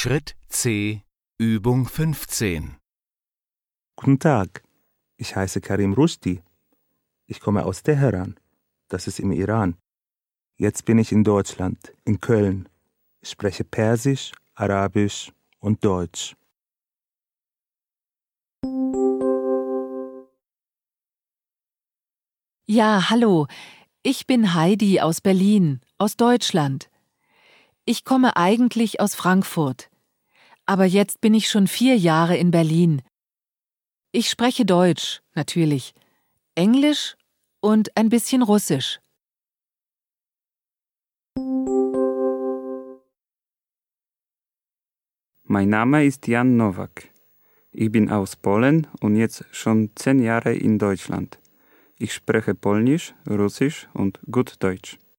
Schritt C, Übung 15. Guten Tag, ich heiße Karim Rushdie. Ich komme aus Teheran, das ist im Iran. Jetzt bin ich in Deutschland, in Köln. Ich spreche Persisch, Arabisch und Deutsch. Ja, hallo. Ich bin Heidi aus Berlin, aus Deutschland. Ich komme eigentlich aus Frankfurt. Aber jetzt bin ich schon 4 Jahre in Berlin. Ich spreche Deutsch, natürlich, Englisch und ein bisschen Russisch. Mein Name ist Jan Nowak. Ich bin aus Polen und jetzt schon 10 Jahre in Deutschland. Ich spreche Polnisch, Russisch und gut Deutsch.